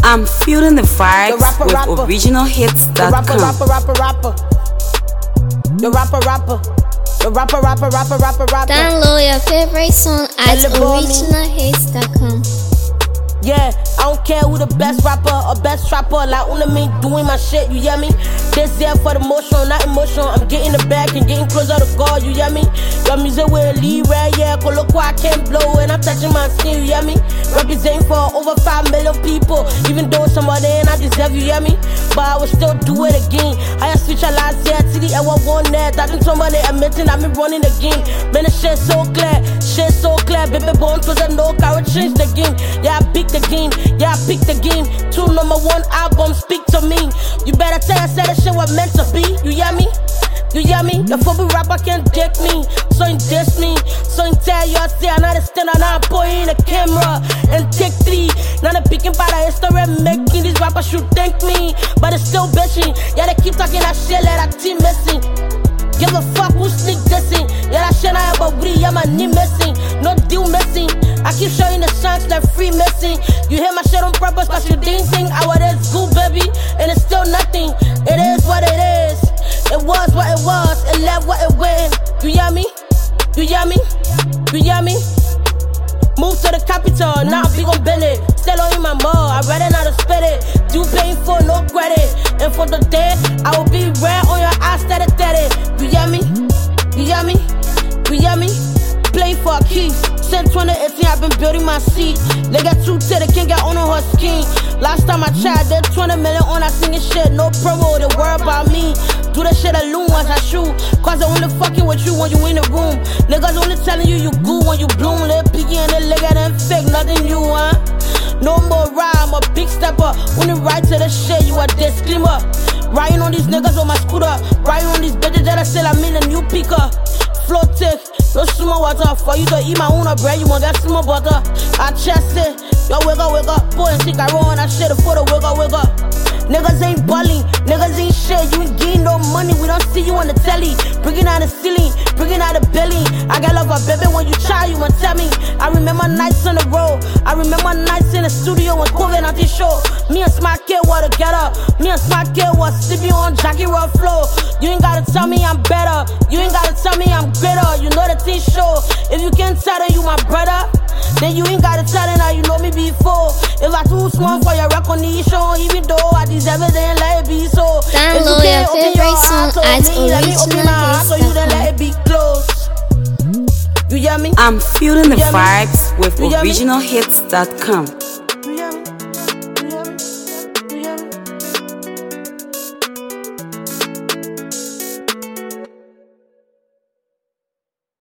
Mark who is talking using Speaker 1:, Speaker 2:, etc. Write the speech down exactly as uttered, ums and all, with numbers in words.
Speaker 1: I'm feeling the vibes
Speaker 2: The rapper,
Speaker 1: with
Speaker 2: rapper.
Speaker 1: original hits dot
Speaker 2: The rapper,
Speaker 1: com.
Speaker 2: rapper, rapper, rapper. The rapper, rapper. The rapper, rapper, rapper, rapper, rapper.
Speaker 3: Download your favorite song at
Speaker 2: Elebow me.
Speaker 3: original hits dot com.
Speaker 2: Yeah, I don't care who the best rapper or best trapper. Like, only me doing my shit, you hear me? This here for the motion, not emotion. I'm getting the back and getting closer to God, you hear me? Your music will lead right, yeah. Cause look why I can't blow and I'm touching my skin, you hear me? Representing for over five million people. Even though some of them I deserve, you hear me? But I will still do it again. I just switch a last year to the ever one net. I think somebody admitting I'm running the game. Man, the shit so clear, shit so clear. Baby, born to the no carrot, change the game. Yeah, I pick the game, yeah, I pick the game. Two number one albums, speak to me. You better tell us that shit was meant to be. You hear me? You hear me? The football rapper can't dick me. So in diss me. So in tell you I say I'm not a stand on now point in the camera and take three. Now they picking by the history making these rappers should thank me. But it's still bitching. Yeah, they keep talking that shit like that team missing. Give a fuck who sneak dissing. Yeah, that shit I have a weed, yeah, my knee missing. No deal missing. I keep showing the signs like free missing. You hear my shit on purpose cause you didn't think I was this good, baby. And it's still nothing. It is what it is. It was what it was. It left what it went. You hear me? You hear me? You hear me? Move to the capital, now I be gon' bill it. Still on in my mud, I'd rather not spit it. Do painful, no credit. And for the day, I will be red on your ass, steady, steady. You hear me? You hear me? You hear me? Play for keys. Since twenty eighteen, I've been building my seat. They got two to the king, get on her skin. Last time I tried, they twenty million on I singing shit. No promo, they worry about me. Do the shit alone once I shoot. Cause they only fucking with you when you in the room. Niggas only telling you you good when you bloom. They piggy and they leg at them fake, nothing you, huh? No more rhyme, a big stepper. When you ride to the shit, you a disclaimer. Riding on these niggas on my scooter. Riding on these bitches that I sell, I'm in a new picker. Flow tick, no small water. For you to eat my own bread, you want that small butter. I chest it, yo wiggle wiggle. Boy and think I roll on that shit for the wiggle wiggle. Niggas ain't ballin', niggas ain't shit. You ain't getting no money, we don't see you on the telly. Bringing out the ceiling, bringing out the belly. I got love a baby when you try, you won't tell me. I remember nights on the road, I remember nights in the studio when COVID nineteen show. Me and Smart Kid were together, me and Smart Kid was sleeping on Jackie Roll flow. You ain't gotta tell me I'm better, you ain't gotta tell me I'm greater. You know the thing show. If you can't tell that you my brother, then you ain't gotta tell them that you know me before. If I too small for your recognition, even though I deserve it, then let it be so.
Speaker 3: Download your favorite song at original hits dot com.
Speaker 2: You hear me?
Speaker 1: I'm feeling the
Speaker 2: You hear me?
Speaker 1: vibes with
Speaker 2: You hear me?
Speaker 1: original hits dot com.